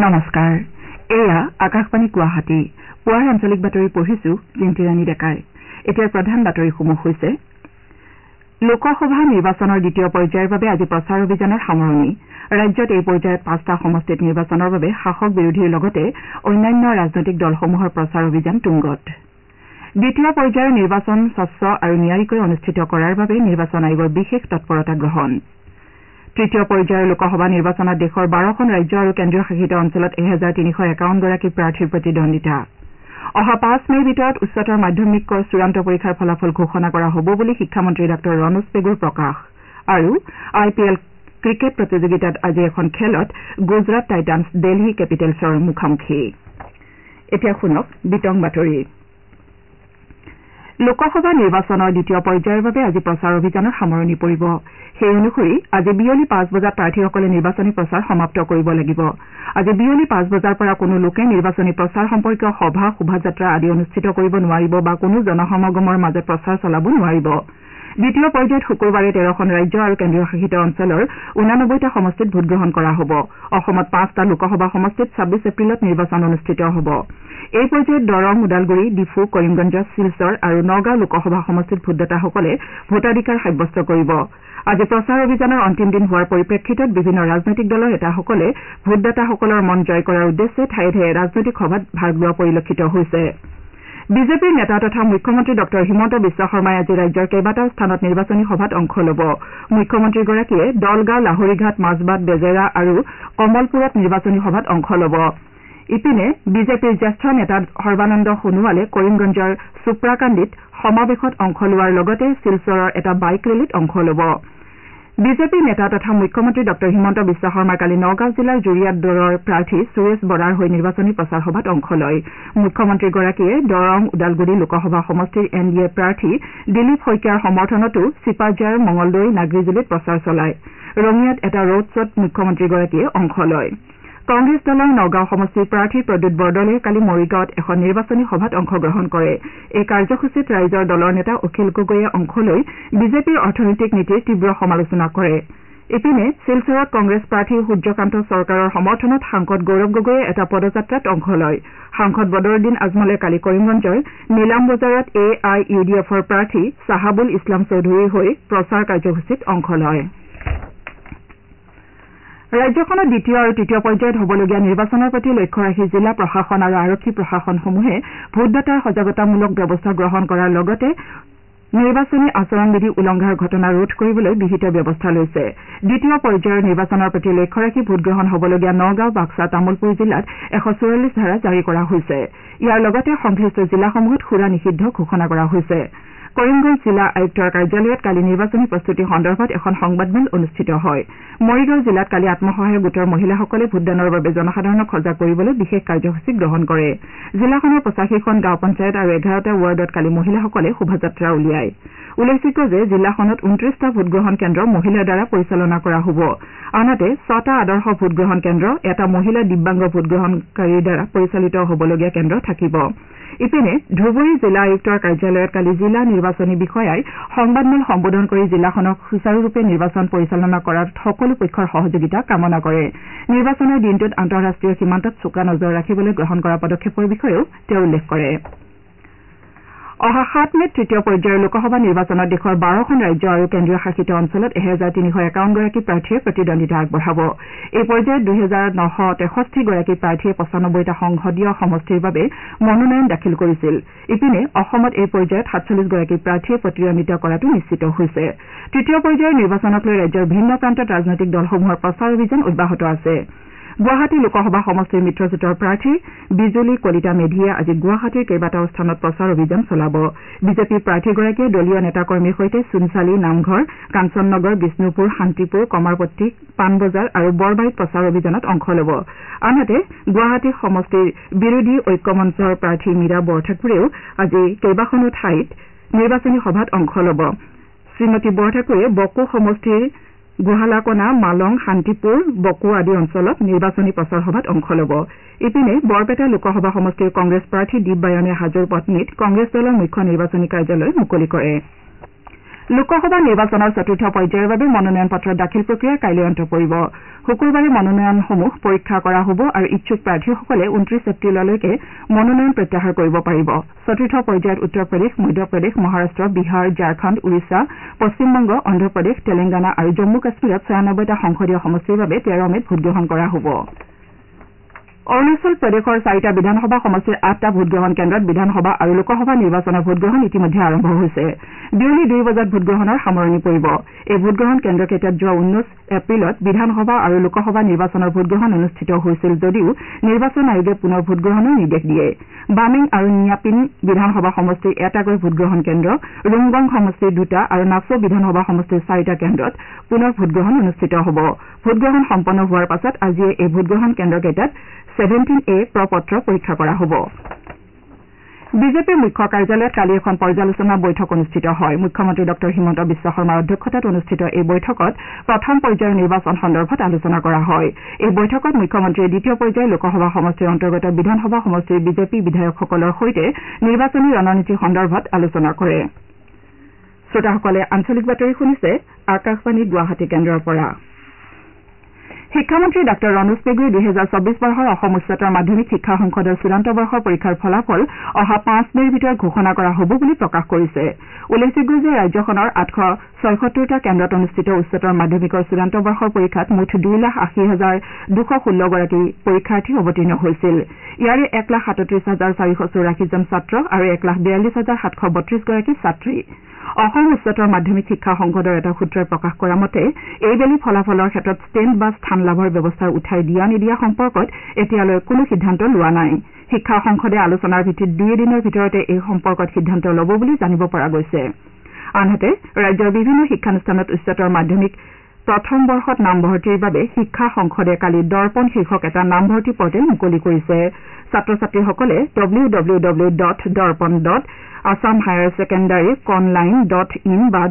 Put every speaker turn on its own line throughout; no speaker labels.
নমস্কাৰ এয়া আকাশবাণী গুৱাহাটী পুৱাৰ আঞ্চলিক বাতৰি পঢ়িছো জিন্তিৰাণী ডেকাই এতিয়া প্ৰধান বাতৰিসমূহ হৈছে লোকসভা নিৰ্বাচনৰ দ্বিতীয় পৰ্যায়ৰ বাবে আজি প্ৰচাৰ অভিযানৰ সামৰণি ৰাজ্যত এই পৰ্যায়ত 5টা সমষ্টিত নিৰ্বাচনৰ বাবে শাসক বিৰোধীৰ লগতে অন্যান্য ৰাজনৈতিক দলসমূহৰ প্ৰচাৰ অভিযান তুংগত দ্বিতীয় পৰ্যায়ৰ নিৰ্বাচন স্বচ্ছ আৰু নিয়াৰিকৈ অনুষ্ঠিত কৰাৰ বাবে নিৰ্বাচন আয়োগৰ বিশেষ তৎপৰতা গ্ৰহণ তৃতীয় পৰ্যায়ৰ লোকসভা নিৰ্বাচনত দেশৰ 12খন ৰাজ্য আৰু কেন্দ্ৰীয় শাসিত অঞ্চলত 1351 গৰাকী প্ৰাৰ্থীৰ প্ৰতিদ্বন্দ্বিতা অহা 5 মেৰ ভিতৰত উচ্চতৰ মাধ্যমিকৰ চূড়ান্ত পৰীক্ষাৰ ফলাফল ঘোষণা কৰা হ'ব বুলি শিক্ষামন্ত্ৰী ডঃ ৰণোজ পেগুৰ প্ৰকাশ আৰু IPL ক্ৰিকেট প্ৰতিযোগিতাত আজি এখন খেলত গুজৰাট টাইটান্স দিল্লী কেপিটেলছৰ মুখামুখি এতিয়া শুনক বিতং বাতৰি লোকসভা নিৰ্বাচনৰ দ্বিতীয় পৰ্যায়ৰ বাবে আজি প্ৰচাৰ অভিযানৰ সামৰণি পৰিব সেই অনুসৰি আজি বিয়লি 5 বজাত প্ৰাৰ্থীসকলে নিৰ্বাচনী প্ৰচাৰ সমাপ্ত কৰিব লাগিব আজি বিয়লি 5 বজাৰ পৰা কোনো লোকে নিৰ্বাচনী প্ৰচাৰ সম্পৰ্কীয় সভা শোভাযাত্ৰা আদি অনুষ্ঠিত কৰিব নোৱাৰিব বা কোনো জনসমাগমৰ মাজত প্ৰচাৰ চলাব নোৱাৰিব দ্বিতীয় পৰ্যায়ত শুকুৰবাৰে 13খন ৰাজ্য আৰু কেন্দ্ৰীয় শাসিত অঞ্চলৰ 89টা সমষ্টিত ভোটগ্ৰহণ কৰা হ'ব অসমত 5টা লোকসভা সমষ্টিত 26 এপ্ৰিলত নিৰ্বাচন অনুষ্ঠিত হ'ব এই পৰ্যায়ত দৰং ওদালগুৰি ডিফু কৰিমগঞ্জ শিলচৰ আৰু নগাঁও লোকসভা সমষ্টিত ভোটদাতাসকলে ভোটাধিকাৰ সাব্যস্ত কৰিব আজি প্ৰচাৰ অভিযানৰ অন্তিম দিন হোৱাৰ পৰিপ্ৰেক্ষিতত বিভিন্ন ৰাজনৈতিক দলৰ নেতাসকলে ভোটদাতাসকলৰ মন জয় কৰাৰ উদ্দেশ্যে ঠায়ে ঠায়ে ৰাজনৈতিক সভাত ভাগ লোৱা পৰিলক্ষিত হৈছে বিজেপিৰ নেতা তথা মুখ্যমন্ত্ৰী ডঃ হিমন্ত বিশ্ব শৰ্মাই আজি ৰাজ্যৰ কেইবাটাও স্থানত নিৰ্বাচনী সভাত অংশ ল'ব মুখ্যমন্ত্ৰীগৰাকীয়ে দলগাঁও লাহৰীঘাট মাজবাট বেজেৰা আৰু কমলপুৰত নিৰ্বাচনী সভাত অংশ ল'ব ইপিনে বিজেপিৰ জ্যেষ্ঠ নেতা সৰ্বানন্দ সোণোৱালে কৰিমগঞ্জৰ সুপ্ৰাকান্দিত সমাৱেশত অংশ লোৱাৰ লগতে শিলচৰৰ এটা বাইক ৰেলীত অংশ ল'ব বিজেপিৰ নেতা তথা মুখ্যমন্ত্ৰী ডঃ হিমন্ত বিশ্ব শৰ্মাই কালি নগাঁও জিলাৰ জুৰিয়াত দলৰ প্ৰাৰ্থী সুৰেশ বৰাৰ হৈ নিৰ্বাচনী প্ৰচাৰ সভাত অংশ লয় মুখ্যমন্ত্ৰীগৰাকীয়ে দৰং ওদালগুৰি লোকসভা সমষ্টিৰ NDA প্ৰাৰ্থী দিলীপ শইকীয়াৰ সমৰ্থনতো চিপাঝাৰ মঙলদৈ নাগ্ৰিজুলিত প্ৰচাৰ চলায় ৰঙিয়াত এটা ৰোড শ্বত মুখ্যমন্ত্ৰীগৰাকীয়ে অংশ লয় কংগ্ৰেছ দলৰ নগাঁও সমষ্টিৰ প্ৰাৰ্থী প্ৰদ্যুৎ বৰদলৈ কালি মৰিগাঁৱত এখন নিৰ্বাচনী সভাত অংশগ্ৰহণ কৰে এই কাৰ্যসূচীত ৰাইজৰ দলৰ নেতা অখিল গগৈয়ে অংশ লৈ বিজেপিৰ অৰ্থনৈতিক নীতিৰ তীব্ৰ সমালোচনা কৰে ইপিনে শিলচৰত কংগ্ৰেছ প্ৰাৰ্থী সূৰ্যকান্ত চৰকাৰৰ সমৰ্থনত সাংসদ গৌৰৱ গগৈয়ে এটা পদযাত্ৰাত অংশ লয় সাংসদ বদৰুদ্দিন আজমলে কালি কৰিমগঞ্জৰ নিলাম বজাৰত AIUDFৰ প্ৰাৰ্থী চাহাবুল ইছলাম চৌধুৰীৰ হৈ প্ৰচাৰ কাৰ্যসূচীত অংশ লয় ৰাজ্যখনত দ্বিতীয় আৰু তৃতীয় পৰ্যায়ত হ'বলগীয়া নিৰ্বাচনৰ প্ৰতি লক্ষ্য ৰাখি জিলা প্ৰশাসন আৰু আৰক্ষী প্ৰশাসনসমূহে ভোটদাতাৰ সজাগতামূলক ব্যৱস্থা গ্ৰহণ কৰাৰ লগতে নিৰ্বাচনী আচৰণবিধি উলংঘাৰ ঘটনা ৰোধ কৰিবলৈ বিহিত ব্যৱস্থা লৈছে দ্বিতীয় পৰ্যায়ৰ নিৰ্বাচনৰ প্ৰতি লক্ষ্য ৰাখি ভোটগ্ৰহণ হ'বলগীয়া নগাঁও বাক্সা তামুলপুৰ জিলাত 144 ধাৰা জাৰি কৰা হৈছে ইয়াৰ লগতে সংশ্লিষ্ট জিলাসমূহত সুৰা নিষিদ্ধ ঘোষণা কৰা হৈছে কৰিমগঞ্জ জিলা আয়ুক্তৰ কাৰ্যালয়ত কালি নিৰ্বাচনী প্ৰস্তুতি সন্দৰ্ভত এখন সংবাদমেল অনুষ্ঠিত হয় মৰিগাঁও জিলাত কালি আত্মসহায়ক গোটৰ মহিলাসকলে ভোটদানৰ বাবে জনসাধাৰণক সজাগ কৰিবলৈ বিশেষ কাৰ্যসূচী গ্ৰহণ কৰে জিলাখনৰ 85খন গাঁও পঞ্চায়ত আৰু 11টা ৱাৰ্ডত কালি মহিলাসকলে শোভাযাত্ৰা উলিয়ায় উল্লেখযোগ্য যে জিলাখনত 29টা ভোটগ্ৰহণ কেন্দ্ৰ মহিলাৰ দ্বাৰা পৰিচালনা কৰা হ'ব আনহাতে 6টা আদৰ্শ ভোটগ্ৰহণ কেন্দ্ৰ এটা মহিলা দিব্যাংগ ভোটগ্ৰহণকাৰীৰ দ্বাৰা পৰিচালিত হ'বলগীয়া কেন্দ্ৰ থাকিব ইপিনে ধুবুৰী জিলা আয়ুক্তৰ কাৰ্যালয়ত কালি জিলা নিৰ্বাচনী বিষয়াই সংবাদমেল সম্বোধন কৰি জিলাখনক সুচাৰুৰূপে নিৰ্বাচন পৰিচালনা কৰাত সকলো পক্ষৰ সহযোগিতা কামনা কৰে নিৰ্বাচনৰ দিনটোত আন্তঃৰাষ্ট্ৰীয় সীমান্তত চোকা নজৰ ৰাখিবলৈ গ্ৰহণ কৰা পদক্ষেপৰ বিষয়েও তেওঁ উল্লেখ কৰে অহা 7 মেত তৃতীয় পৰ্যায়ৰ লোকসভা নিৰ্বাচনত দেশৰ 12খন ৰাজ্য আৰু কেন্দ্ৰীয় শাসিত অঞ্চলত 1351 গৰাকী প্ৰাৰ্থীয়ে প্ৰতিদ্বন্দ্বিতা আগবঢ়াব এই পৰ্যায়ত 2963 গৰাকী প্ৰাৰ্থীয়ে 95টা সংসদীয় সমষ্টিৰ বাবে মনোনয়ন দাখিল কৰিছিল ইপিনে অসমত এই পৰ্যায়ত 47 গৰাকী প্ৰাৰ্থীয়ে প্ৰতিদ্বন্দ্বিতা কৰাটো নিশ্চিত হৈছে তৃতীয় পৰ্যায়ৰ নিৰ্বাচনক লৈ ৰাজ্যৰ ভিন্ন প্ৰান্তত ৰাজনৈতিক দলসমূহৰ প্ৰচাৰ অভিযান অব্যাহত আছে গুৱাহাটী লোকসভা সমষ্টিৰ মিত্ৰজোঁটৰ প্ৰাৰ্থী বিজুলী কলিতা মেধিয়ে আজি গুৱাহাটীৰ কেইবাটাও স্থানত প্ৰচাৰ অভিযান চলাব বিজেপিৰ প্ৰাৰ্থীগৰাকীয়ে দলীয় নেতাকৰ্মীৰ সৈতে চুনচালি নামঘৰ কাঞ্চননগৰ বিষ্ণুপুৰ শান্তিপুৰ কমাৰপট্টি পাণবজাৰ আৰু বৰবাৰীত প্ৰচাৰ অভিযানত অংশ ল'ব আনহাতে গুৱাহাটী সমষ্টিৰ বিৰোধী ঐক্য মঞ্চৰ প্ৰাৰ্থী মীৰা বৰঠাকুৰেও আজি কেইবাখনো ঠাইত নিৰ্বাচনী সভাত অংশ ল'ব শ্ৰীমতী বৰঠাকুৰে বকো সমষ্টিৰ গুহালাকনা মালং শান্তিপুৰ বকো আদি অঞ্চলত নিৰ্বাচনী প্ৰচাৰ সভাত অংশ ল'ব ইপিনে বৰপেটা লোকসভা সমষ্টিৰ কংগ্ৰেছ প্ৰাৰ্থী দীপ বায়নে হাজোৰ পত্নীত কংগ্ৰেছ দলৰ মুখ্য নিৰ্বাচনী কাৰ্যালয় মুকলি কৰে লোকসভা নিৰ্বাচনৰ চতুৰ্থ পৰ্যায়ৰ বাবে মনোনয়ন পত্ৰ দাখিল প্ৰক্ৰিয়া কাইলৈ অন্ত পৰিব শুকুৰবাৰে মনোনয়নসমূহ পৰীক্ষা কৰা হ'ব আৰু ইচ্ছুক প্ৰাৰ্থীসকলে 29 এপ্ৰিললৈকে মনোনয়ন প্ৰত্যাহাৰ কৰিব পাৰিব চতুৰ্থ পৰ্যায়ত উত্তৰ প্ৰদেশ মধ্যপ্ৰদেশ মহাৰাষ্ট্ৰ বিহাৰ ঝাৰখণ্ড উৰিষ্যা পশ্চিমবংগ অন্ধ্ৰপ্ৰদেশ তেলেংগানা আৰু জম্মু কাশ্মীৰত 96টা সংসদীয় সমষ্টিৰ বাবে 13 মেত ভোটগ্ৰহণ কৰা হ'ব অৰুণাচল প্ৰদেশৰ 4টা বিধানসভা সমষ্টিৰ 8টা ভোটগ্ৰহণ কেন্দ্ৰত বিধানসভা আৰু লোকসভা নিৰ্বাচনৰ ভোটগ্ৰহণ ইতিমধ্যে আৰম্ভ হৈছে বিয়লি 2 বজাত ভোটগ্ৰহণৰ সামৰণি পৰিব এই ভোটগ্ৰহণ কেন্দ্ৰকেইটাত যোৱা 19 এপ্ৰিলত বিধানসভা আৰু লোকসভা নিৰ্বাচনৰ ভোটগ্ৰহণ অনুষ্ঠিত হৈছিল যদিও নিৰ্বাচন আয়োগে পুনৰ ভোটগ্ৰহণৰ নিৰ্দেশ দিয়ে বামিং আৰু নিয়াপিন বিধানসভা সমষ্টিৰ এটাকৈ ভোটগ্ৰহণ কেন্দ্ৰ ৰুংগং সমষ্টিৰ 2টা আৰু নাপচো বিধানসভা সমষ্টিৰ 4টা কেন্দ্ৰত পুনৰ ভোটগ্ৰহণ অনুষ্ঠিত হ'ব ভোটগ্ৰহণ সম্পন্ন হোৱাৰ পাছত আজিয়ে এই ভোটগ্ৰহণ কেন্দ্ৰকেইটাত 17A প্ৰপত্ৰ পৰীক্ষা কৰা হ'ব বিজেপিৰ মুখ্য কাৰ্যালয়ত কালি এখন পৰ্যালোচনা বৈঠক অনুষ্ঠিত হয় মুখ্যমন্ত্ৰী ডঃ হিমন্ত বিশ্ব শৰ্মাৰ অধ্যক্ষতাত অনুষ্ঠিত এই বৈঠকত প্ৰথম পৰ্যায়ৰ নিৰ্বাচন সন্দৰ্ভত আলোচনা কৰা হয় এই বৈঠকত মুখ্যমন্ত্ৰীয়ে দ্বিতীয় পৰ্যায়ৰ লোকসভা সমষ্টিৰ অন্তৰ্গত বিধানসভা সমষ্টিৰ বিজেপি বিধায়কসকলৰ সৈতে নিৰ্বাচনী ৰণনীতি সন্দৰ্ভত আলোচনা কৰে শ্ৰোতাসকলে আঞ্চলিক বাতৰি শুনিছে আকাশবাণী গুৱাহাটী কেন্দ্ৰৰ পৰা শিক্ষামন্ত্ৰী ডাঃ ৰণোজ পেগুৱে 2024 বৰ্ষৰ অসম উচ্চতৰ মাধ্যমিক শিক্ষা সংসদৰ চূড়ান্ত বৰ্ষৰ পৰীক্ষাৰ ফলাফল অহা 5 মেৰ ভিতৰত ঘোষণা কৰা হ'ব বুলি প্ৰকাশ কৰিছে উল্লেখযোগ্য যে ৰাজ্যখনৰ 876টা কেন্দ্ৰত অনুষ্ঠিত উচ্চতৰ মাধ্যমিকৰ চূড়ান্ত বৰ্ষৰ পৰীক্ষাত মুঠ 2,80,216 গৰাকী পৰীক্ষাৰ্থী অৱতীৰ্ণ হৈছিল ইয়াৰে 1,37,484 জন ছাত্ৰ আৰু 1,42,732 গৰাকী ছাত্ৰী অসম উচ্চতৰ মাধ্যমিক শিক্ষা সংসদৰ এটা সূত্ৰই প্ৰকাশ কৰা মতে এইবেলি ফলাফলৰ ক্ষেত্ৰত ষ্টেণ্ড বা স্থান লাভৰ ব্যৱস্থা উঠাই দিয়া নিদিয়া সম্পৰ্কত এতিয়ালৈ কোনো সিদ্ধান্ত লোৱা নাই শিক্ষা সংসদে আলোচনাৰ ভিত্তিত 2 দিনৰ ভিতৰতে এই সম্পৰ্কত সিদ্ধান্ত ল'ব বুলি জানিব পৰা গৈছে আনহাতে ৰাজ্যৰ বিভিন্ন শিক্ষানুষ্ঠানত উচ্চতৰ মাধ্যমিক প্ৰথম বৰ্ষত নামভৰ্তিৰ বাবে শিক্ষা সংসদে কালি দৰ্পণ শীৰ্ষক এটা নামভৰ্তি পৰ্টেল মুকলি কৰিছে ছাত্ৰ ছাত্ৰীসকলে www.dorpan.assamhighersecondary.online.in বা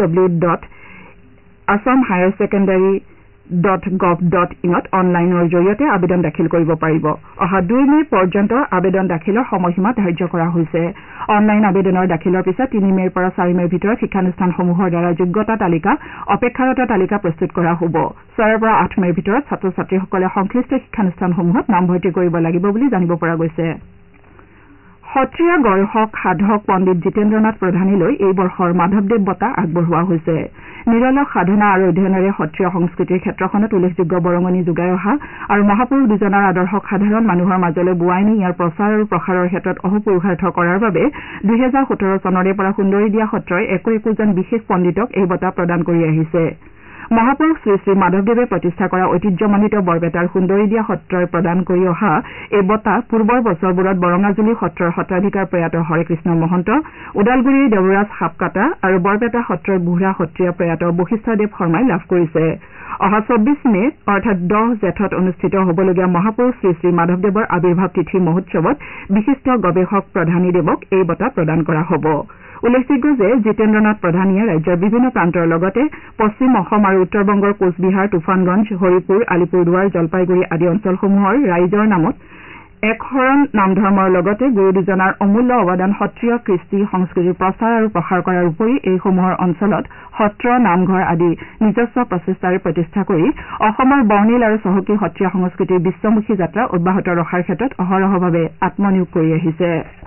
www.assamhighersecondary.gov.in অনলাইনৰ জৰিয়তে আবেদন দাখিল কৰিব পাৰিব অহা 2 মে পৰ্যন্ত আবেদন দাখিলৰ সময়সীমা ধাৰ্য কৰা হৈছে অনলাইন আবেদনৰ দাখিলৰ পিছত 3 মেৰ পৰা 4 মেৰ ভিতৰত শিক্ষানুষ্ঠানসমূহৰ দ্বাৰা যোগ্যতা তালিকা অপেক্ষাৰত তালিকা প্ৰস্তুত কৰা হ'ব 6 পৰা 8 মেৰ ভিতৰত ছাত্ৰ ছাত্ৰীসকলে সংশ্লিষ্ট শিক্ষানুষ্ঠানসমূহত নামভৰ্তি কৰিব লাগিব বুলি জানিব পৰা গৈছে সত্ৰীয়া গৱেষক সাধক পণ্ডিত জিতেন্দ্ৰনাথ প্ৰধানীলৈ এই বৰ্ষৰ মাধৱদেৱ বঁটা আগবঢ়োৱা হৈছে নিৰলস সাধনা আৰু অধ্যয়নেৰে সত্ৰীয় সংস্কৃতিৰ ক্ষেত্ৰখনত উল্লেখযোগ্য বৰঙণি যোগাই অহা আৰু মহাপুৰুষ দুজনৰ আদৰ্শক সাধাৰণ মানুহৰ মাজলৈ বোৱাই নি ইয়াৰ প্ৰচাৰ আৰু প্ৰসাৰৰ ক্ষেত্ৰত অহোপুৰুষাৰ্থ কৰাৰ বাবে 2017 চনৰে পৰা সুন্দৰী দিয়া সত্ৰই একোজন বিশেষ পণ্ডিতক এই বঁটা প্ৰদান কৰি আহিছে মহাপুৰুষ শ্ৰী শ্ৰী মাধৱদেৱে প্ৰতিষ্ঠা কৰা ঐতিহ্যমণ্ডিত বৰপেটাৰ সুন্দৰী দিয়া সত্ৰই প্ৰদান কৰি অহা এই বঁটা পূৰ্বৰ বছৰবোৰত বৰঙাজুলি সত্ৰৰ সত্ৰাধিকাৰ প্ৰয়াত হৰেকৃষ্ণ মহন্ত ওদালগুৰিৰ দেৱৰাজ সাপকাটা আৰু বৰপেটা সত্ৰৰ বুঢ়া সত্ৰীয়া প্ৰয়াত বশিষ্ঠদেৱ শৰ্মাই লাভ কৰিছে অহা 24 মে অৰ্থাৎ 10 জেঠত অনুষ্ঠিত হ'বলগীয়া মহাপুৰুষ শ্ৰী শ্ৰী মাধৱদেৱৰ আৱিৰ্ভাৱ তিথি মহোৎসৱত বিশিষ্ট গৱেষক প্ৰধানীদেৱক এই বঁটা প্ৰদান কৰা হ'ব উল্লেখযোগ্য যে জিতেন্দ্ৰনাথ প্ৰধানীয়ে ৰাজ্যৰ বিভিন্ন প্ৰান্তৰ লগতে পশ্চিম অসম আৰু উত্তৰবংগৰ কোচবিহাৰ তুফানগঞ্জ হৰিপুৰ আলিপুৰদুৱাৰ জলপাইগুৰি আদি অঞ্চলসমূহৰ ৰাইজৰ নামত এক শৰণ নামধৰ্মৰ লগতে গুৰু দুজনাৰ অমূল্য অৱদান সত্ৰীয় কৃষ্টি সংস্কৃতিৰ প্ৰচাৰ আৰু প্ৰসাৰ কৰাৰ উপৰি এইসমূহৰ অঞ্চলত সত্ৰ নামঘৰ আদি নিজস্ব প্ৰচেষ্টাৰে প্ৰতিষ্ঠা কৰি অসমৰ বৰ্ণিল আৰু চহকী সত্ৰীয়া সংস্কৃতিৰ বিশ্বমুখী যাত্ৰা অব্যাহত ৰখাৰ ক্ষেত্ৰত অহৰহভাৱে আত্মনিয়োগ কৰি আহিছে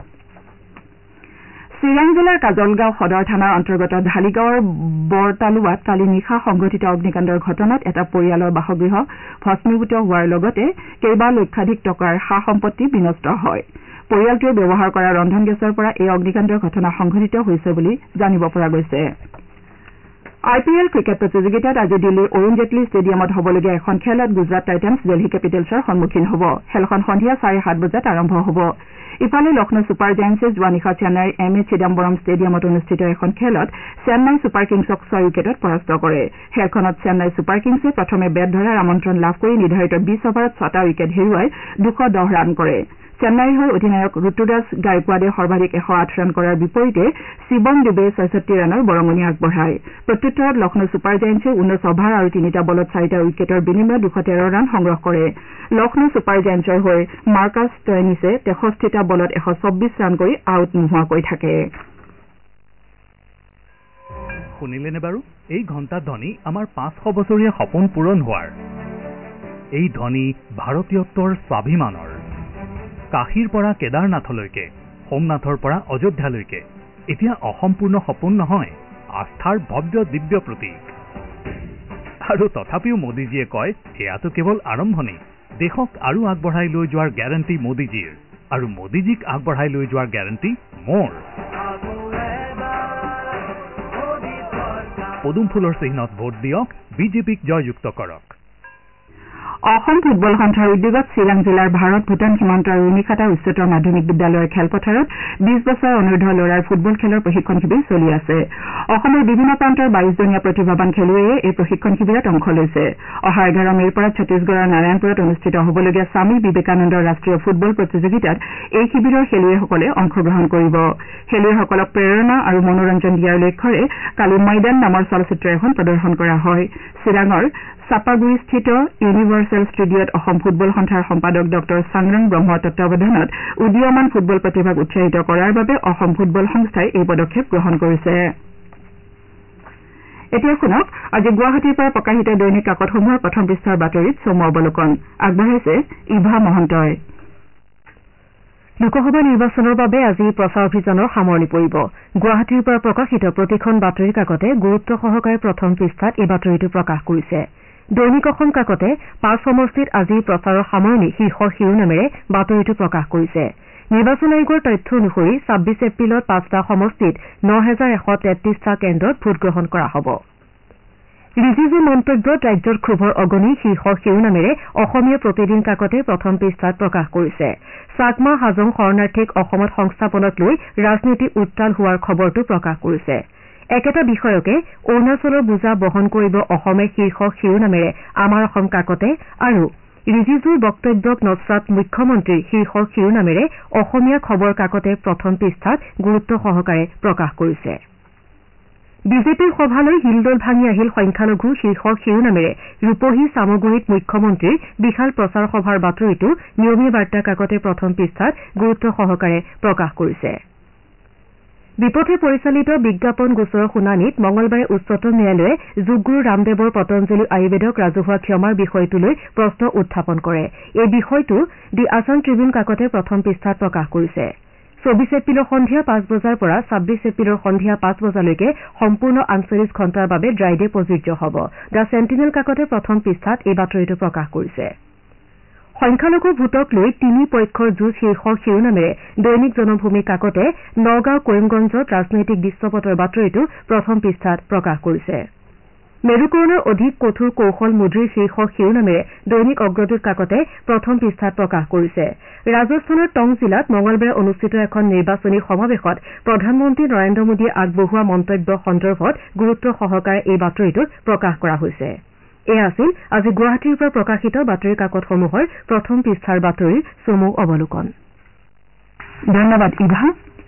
চিৰাং জিলাৰ কাজলগাঁও সদৰ থানাৰ অন্তৰ্গত ঢালিগাঁৱৰ বৰতালুৱাত কালি নিশা সংঘটিত অগ্নিকাণ্ডৰ ঘটনাত এটা পৰিয়ালৰ বাসগৃহ ভস্মীভূত হোৱাৰ লগতে কেইবা লক্ষাধিক টকাৰ সা সম্পত্তি বিনষ্ট হয় পৰিয়ালটোৱে ব্যৱহাৰ কৰা ৰন্ধন গেছৰ পৰা এই অগ্নিকাণ্ডৰ ঘটনা সংঘটিত হৈছে বুলি জানিব পৰা গৈছে IPL ক্ৰিকেট প্ৰতিযোগিতাত আজি দিল্লীৰ অৰুণ জেটলী ষ্টেডিয়ামত হ'বলগীয়া এখন খেলত গুজৰাট টাইটান্ছ দিল্লী কেপিটেলছৰ সন্মুখীন হ'ব খেলখন সন্ধিয়া 7:30 বজাত আৰম্ভ হ'ব ইফালে লক্ষ্ণৌ ছুপাৰ জায়ান্টছে যোৱা নিশা চেন্নাইৰ MA চিদাম্বৰম ষ্টেডিয়ামত অনুষ্ঠিত এখন খেলত চেন্নাই ছুপাৰ কিংছক 6 উইকেটত পৰাস্ত কৰে খেলখনত চেন্নাই ছুপাৰ কিংছে প্ৰথমে বেট ধৰাৰ আমন্ত্ৰণ লাভ কৰি নিৰ্ধাৰিত 20 অভাৰত 6টা উইকেট হেৰুৱাই 210 ৰান কৰে চেন্নাইৰ হৈ অধিনায়ক ঋতুৰাজ গায়কোৱাডে সৰ্বাধিক 108 ৰান কৰাৰ বিপৰীতে শিৱম ডুবে 66 ৰানৰ বৰঙণি আগবঢ়ায় প্ৰত্যুত্তৰত লক্ষ্ণৌ ছুপাৰ জায়ান্টছে 19 অভাৰ আৰু 3টা বলত 4টা উইকেটৰ বিনিময়ত 213 ৰান সংগ্ৰহ কৰে লক্ষ্ণৌ ছুপাৰ জায়ান্টছৰ হৈ মাৰ্কাছ ষ্টয়নিছে 63টা বলত 124 ৰান কৰি আউট নোহোৱাকৈ থাকে
শুনিলেনে বাৰু? এই ঘণ্টা ধ্বনি আমাৰ 500 বছৰীয়া সপোন পূৰণ হোৱাৰ। এই ধ্বনি ভাৰতীয়ত্বৰ স্বাভিমানৰ। কাশীৰ পৰা কেদাৰনাথলৈকে, সোমনাথৰ পৰা অযোধ্যালৈকে এতিয়া অসম্পূৰ্ণ সপোন নহয়, আস্থাৰ ভব্য দিব্য প্ৰতীক। আৰু তথাপিও মোদীজীয়ে কয়, এয়াতো কেৱল আৰম্ভণি। দেশক আৰু আগবঢ়াই লৈ যোৱাৰ গ্যাৰাণ্টি মোদীজীৰ, আৰু মোদীজীক আগবঢ়াই লৈ যোৱাৰ গ্যাৰাণ্টি মোৰ। পদুম ফুলৰ চিহ্নত ভোট দিয়ক, বিজেপিক জয়যুক্ত কৰক।
অসম ফুটবল সন্থাৰ উদ্যোগত চিৰাং জিলাৰ ভাৰত ভূটান সীমান্তৰ ৰুণিখাটা উচ্চতৰ মাধ্যমিক বিদ্যালয়ৰ খেলপথাৰত 20 বছৰ অনূৰ্ধ্ব ল'ৰাৰ ফুটবল খেলৰ প্ৰশিক্ষণ শিবিৰ চলি আছে। অসমৰ বিভিন্ন প্ৰান্তৰ 22জনীয়া প্ৰতিভাৱান খেলুৱৈয়ে এই প্ৰশিক্ষণ শিবিৰত অংশ লৈছে। অহা 11 মেৰ পৰা ছত্তীশগড়ৰ নাৰায়ণপুৰত অনুষ্ঠিত হ'বলগীয়া স্বামী বিবেকানন্দ ৰাষ্ট্ৰীয় ফুটবল প্ৰতিযোগিতাত এই শিবিৰৰ খেলুৱৈসকলে অংশগ্ৰহণ কৰিব। খেলুৱৈসকলক প্ৰেৰণা আৰু মনোৰঞ্জন দিয়াৰ লক্ষ্যৰে কালি ময়দান নামৰ চলচ্চিত্ৰ এখন প্ৰদৰ্শন কৰা হয়। চিৰাঙৰ চাপাগুৰিস্থিত ইউনিভাৰ্চেল ষ্টুডিঅ'ত অসম ফুটবল সন্থাৰ সম্পাদক ডক্টৰ চাংৰাং ব্ৰহ্মৰ তত্বাৱধানত উদীয়মান ফুটবল প্ৰতিভাক উৎসাহিত কৰাৰ বাবে অসম ফুটবল সংস্থাই এই পদক্ষেপ গ্ৰহণ কৰিছে। এতিয়া শুনক আজি গুৱাহাটীৰ পৰা প্ৰকাশিত দৈনিক কাকতসমূহৰ প্ৰথম পৃষ্ঠাৰ বাতৰিত চমু অৱলোকন আগবঢ়াইছে ইভা মহন্তই।
লোকসভা নিৰ্বাচনৰ বাবে আজি প্ৰচাৰ অভিযানৰ সামৰণি পৰিব। গুৱাহাটীৰ পৰা প্ৰকাশিত প্ৰতিখন বাতৰি কাকতে গুৰুত্ব সহকাৰে প্ৰথম পৃষ্ঠাত এই বাতৰিটো প্ৰকাশ কৰিছে। দৈনিক অসম কাকতে 5 সমষ্টিত আজি প্ৰচাৰৰ সামৰণি শীৰ্ষৰ শিৰোনামেৰে বাতৰিটো প্ৰকাশ কৰিছে। নিৰ্বাচন আয়োগৰ তথ্য অনুসৰি 26 এপ্ৰিলত 5টা সমষ্টিত 9133টা কেন্দ্ৰত ভোটগ্ৰহণ কৰা হ'ব। ৰিজিজু মন্তব্যত ৰাজ্যৰ ক্ষোভৰ অগণি শীৰ্ষৰ শিৰোনামেৰে অসমীয়া প্ৰতিদিন কাকতে প্ৰথম পৃষ্ঠাত প্ৰকাশ কৰিছে। চাকমা হাজং শৰণাৰ্থীক অসমত সংস্থাপনক লৈ ৰাজনীতি উত্তাল হোৱাৰ খবৰটো প্ৰকাশ কৰিছে। একেটা বিষয়কে অৰুণাচলৰ বোজা বহন কৰিব অসমে শীৰ্ষক শিৰোনামেৰে আমাৰ অসম কাকতে আৰু ৰিজিজুৰ বক্তব্যক নস্ৰাত মুখ্যমন্ত্ৰীৰ শীৰ্ষক শিৰোনামেৰে অসমীয়া খবৰ কাকতে প্ৰথম পৃষ্ঠাত গুৰুত্ব সহকাৰে প্ৰকাশ কৰিছে। বিজেপিৰ সভালৈ হিলদল ভাঙি আহিল সংখ্যালঘু শীৰ্ষক শিৰোনামেৰে ৰূপহী চামগুৰিত মুখ্যমন্ত্ৰীৰ বিশাল প্ৰচাৰ সভাৰ বাতৰিটো নিয়মীয়া বাৰ্তা কাকতে প্ৰথম পৃষ্ঠাত গুৰুত্ব সহকাৰে প্ৰকাশ কৰিছে। বিপথে পৰিচালিত বিজ্ঞাপন গোচৰৰ শুনানিত মঙলবাৰে উচ্চতম ন্যায়ালয়ে যোগগুৰু ৰামদেৱৰ পতঞ্জলি আয়ুৰ্বেদক ৰাজহুৱা ক্ষমাৰ বিষয়টোলৈ প্ৰশ্ন উত্থাপন কৰে। এই বিষয়টো দি আছাম ট্ৰিবিউন কাকতে প্ৰথম পৃষ্ঠাত প্ৰকাশ কৰিছে। 24 এপ্ৰিলৰ সন্ধিয়া 5 বজাৰ পৰা 26 এপ্ৰিলৰ সন্ধিয়া 5 বজালৈকে সম্পূৰ্ণ 48 ঘণ্টাৰ বাবে ড্ৰাইডে প্ৰযোজ্য হ'ব। দ্য চেণ্টিনেল কাকতে প্ৰথম পৃষ্ঠাত এই বাতৰিটো প্ৰকাশ কৰিছে। সংখ্যালঘু ভোটক লৈ 3 পক্ষৰ যুঁজ শীৰ্ষক শিৰোনামেৰে দৈনিক জনভূমি কাকতে নগাঁও কৰিমগঞ্জত ৰাজনৈতিক দৃশ্যপটৰ বাতৰিটো প্ৰথম পৃষ্ঠাত প্ৰকাশ কৰিছে। মেৰুকৰণৰ অধিক কঠোৰ কৌশল মোদীৰ শীৰ্ষক শিৰোনামেৰে দৈনিক অগ্ৰদূত কাকতে প্ৰথম পৃষ্ঠাত প্ৰকাশ কৰিছে। ৰাজস্থানৰ টং জিলাত মঙলবাৰে অনুষ্ঠিত এখন নিৰ্বাচনী সমাৱেশত প্ৰধানমন্ত্ৰী নৰেন্দ্ৰ মোদীয়ে আগবঢ়োৱা মন্তব্য সন্দৰ্ভত গুৰুত্ব সহকাৰে এই বাতৰিটোত প্ৰকাশ কৰা হৈছে। এয়া আছিল আজি গুৱাহাটীৰ পৰা প্ৰকাশিত বাতৰি কাকতসমূহৰ প্ৰথম পৃষ্ঠাৰ বাতৰিৰ চমু অৱলোকন।
ধন্যবাদ ইভা।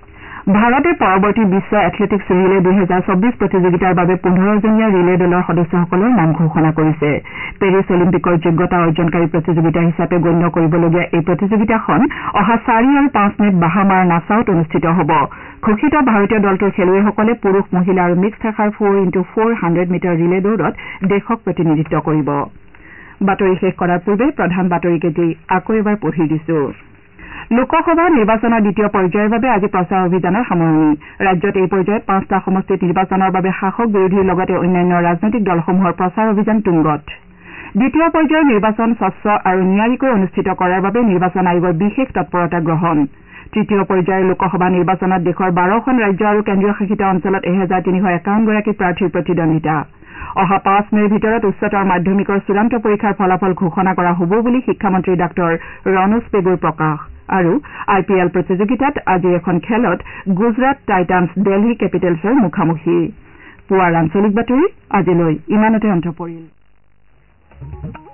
ভাৰতে পৰৱৰ্তী বিশ্ব এথলেটিক্স ৰিলে 2024 প্ৰতিযোগিতাৰ বাবে 15জনীয়া ৰিলে দলৰ সদস্যসকলৰ নাম ঘোষণা কৰিছে। পেৰিছ অলিম্পিকৰ যোগ্যতা অৰ্জনকাৰী প্ৰতিযোগিতা হিচাপে গণ্য কৰিবলগীয়া এই প্ৰতিযোগিতাখন অহা 4 আৰু 5 মেত বাহামাৰ নাছাউত অনুষ্ঠিত হ'ব। ঘোষিত ভাৰতীয় দলটোৰ খেলুৱৈসকলে পুৰুষ, মহিলা আৰু মিক্স শাখাৰ 4x400 মিটাৰ ৰিলে দৌৰত দেশক প্ৰতিনিধিত্ব কৰিব। বাতৰি শেষ কৰাৰ পূৰ্বে প্ৰধান বাতৰিকেইটি আকৌ এবাৰ পঢ়ি দিছো। লোকসভা নিৰ্বাচনৰ দ্বিতীয় পৰ্যায়ৰ বাবে আজি প্ৰচাৰ অভিযানৰ সামৰণি। ৰাজ্যত এই পৰ্যায়ত 5টা সমষ্টিত নিৰ্বাচনৰ বাবে শাসক বিৰোধীৰ লগতে অন্যান্য ৰাজনৈতিক দলসমূহৰ প্ৰচাৰ অভিযান তুংগত। দ্বিতীয় পৰ্যায়ৰ নিৰ্বাচন স্বচ্ছ আৰু নিয়াৰিকৈ অনুষ্ঠিত কৰাৰ বাবে নিৰ্বাচন আয়োগৰ বিশেষ তৎপৰতা গ্ৰহণ। তৃতীয় পৰ্যায়ৰ লোকসভা নিৰ্বাচনত দেশৰ 12খন ৰাজ্য আৰু কেন্দ্ৰীয় শাসিত অঞ্চলত 1351 গৰাকী প্ৰাৰ্থীৰ প্ৰতিদ্বন্দ্বিতা। অহা 5 মেৰ ভিতৰত উচ্চতৰ মাধ্যমিকৰ চূড়ান্ত পৰীক্ষাৰ ফলাফল ঘোষণা কৰা হ'ব বুলি শিক্ষামন্ত্ৰী ডাঃ ৰণোজ পেগুৰ প্ৰকাশ। আৰু IPL প্ৰতিযোগিতাত আজিৰ এখন খেলত গুজৰাট টাইটান্ছ দিল্লী কেপিটেলছৰ মুখামুখি। পুৱাৰ আঞ্চলিক বাতৰি আজিলৈ ইমানতে অন্ত পৰিল।